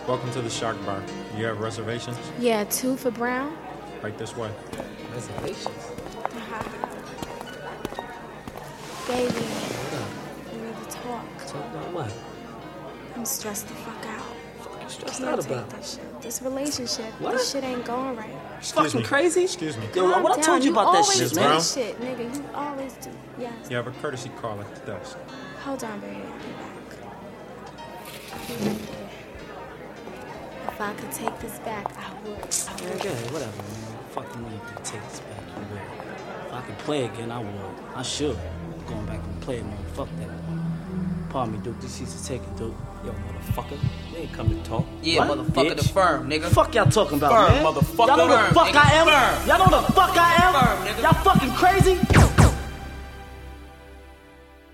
Welcome to the Shark Bar. You have reservations? Yeah, 2 for Brown. Right this way. Reservations? Baby, What up? we need to talk. Talk about what? I'm stressed the fuck out. Fuck you stressed Can't out take about? this shit. This relationship. What? This shit ain't going right. Excuse Fucking me. crazy? Excuse me. Yo, what I told you about that always shit, do man? Brown? this shit, nigga. You always do. Yes. You have a courtesy call at the desk. Hold on, baby. I'll be back. If I could take this back, I would. Okay, whatever, man. Fucking money can take this back. You will. If I could play again, I would. I should. Going back and playing, man. Fuck that. Pardon me, Duke. This used to take it, Duke. Yo, motherfucker, you ain't come to talk. Yeah, What? motherfucker, Bitch. the firm, nigga. Fuck y'all talking about, Firm, man? motherfucker. Y'all know the Firm, fuck nigga. I am? Firm. Y'all know the fuck I am? Firm, nigga. Y'all fucking crazy?